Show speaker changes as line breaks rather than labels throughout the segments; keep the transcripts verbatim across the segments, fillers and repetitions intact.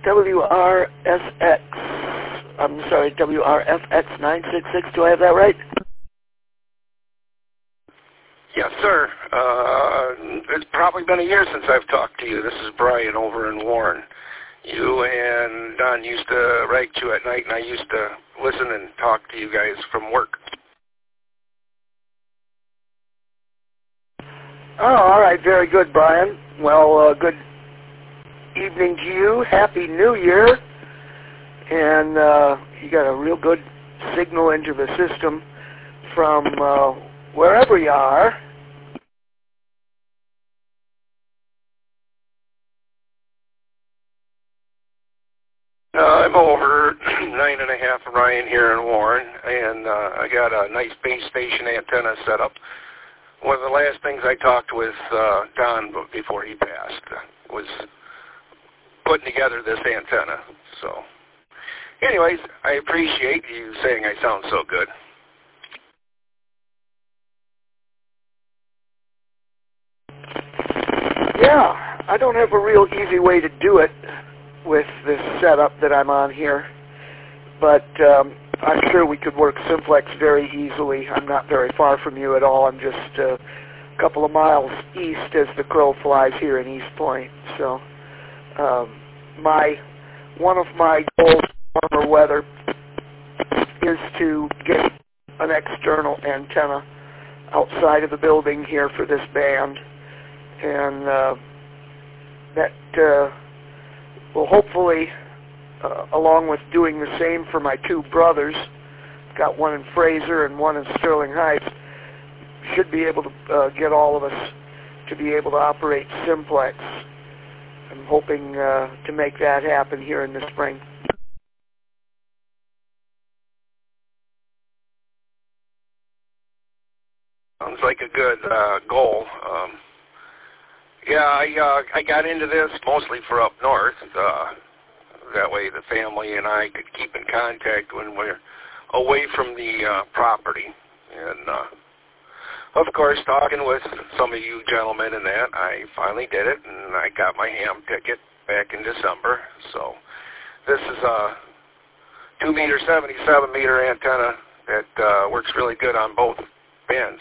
W R S X, I'm sorry, W R F X nine six six, do I have that right?
Yes, sir. Uh, it's probably been a year since I've talked to you. This is Brian over in Warren. You and Don used to write you at night, and I used to listen and talk to you guys from work.
Oh, all right, very good, Brian. Well, uh, good evening to you. Happy New Year. And uh, you got a real good signal into the system from uh, wherever you are.
Uh, I'm over nine and a half Orion here in Warren, and uh, I got a nice base station antenna set up. One of the last things I talked with uh, Don before he passed was putting together this antenna. So, anyways, I appreciate you saying I sound so good.
Yeah, I don't have a real easy way to do it with this setup that I'm on here, but um, I'm sure we could work simplex very easily. I'm not very far from you at all. I'm just uh, a couple of miles east as the crow flies here in East Point. So um, my one of my goals in warmer weather is to get an external antenna outside of the building here for this band, and uh, that uh, will hopefully, uh, along with doing the same for my two brothers, got one in Fraser and one in Sterling Heights, should be able to uh, get all of us to be able to operate simplex. I'm hoping uh, to make that happen here in the spring.
Sounds like a good uh, goal. Um, yeah, I uh, I got into this mostly for up north. Uh, that way the family and I could keep in contact when we're away from the uh, property. And, uh, of course, talking with some of you gentlemen and that, I finally did it, and I got my ham ticket back in December. So this is a two meter, seventy-seven meter antenna that uh, works really good on both bands.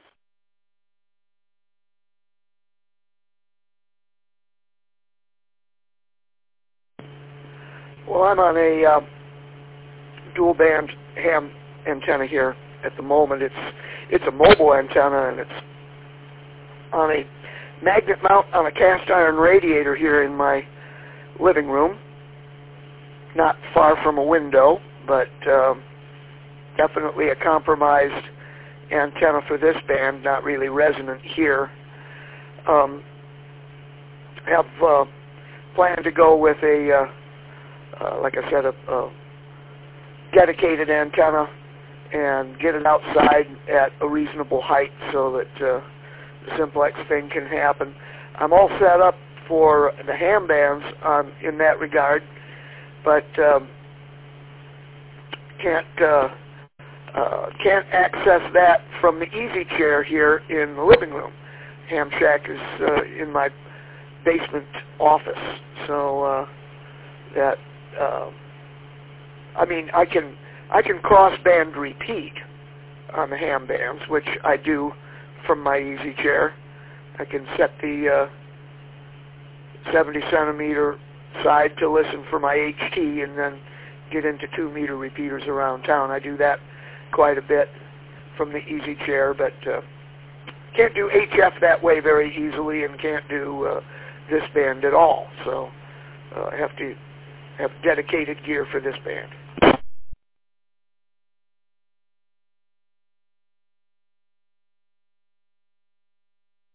Well, I'm on a uh, dual band ham antenna here at the moment. It's it's a mobile antenna, and it's on a magnet mount on a cast iron radiator here in my living room. Not far from a window, but uh, definitely a compromised antenna for this band, not really resonant here. Um, have uh, planned to go with a uh, Uh, like I said, a, a dedicated antenna and get it outside at a reasonable height so that uh, the simplex thing can happen. I'm all set up for the ham bands um, in that regard, but um, can't uh, uh, can't access that from the easy chair here in the living room. Ham shack is uh, in my basement office, so uh, that. Uh, I mean, I can I can cross-band repeat on the ham bands, which I do from my easy chair. I can set the uh, seventy centimeter side to listen for my H T and then get into two meter repeaters around town. I do that quite a bit from the easy chair, but uh, can't do H F that way very easily, and can't do uh, this band at all. So uh, I have to have dedicated gear for this band.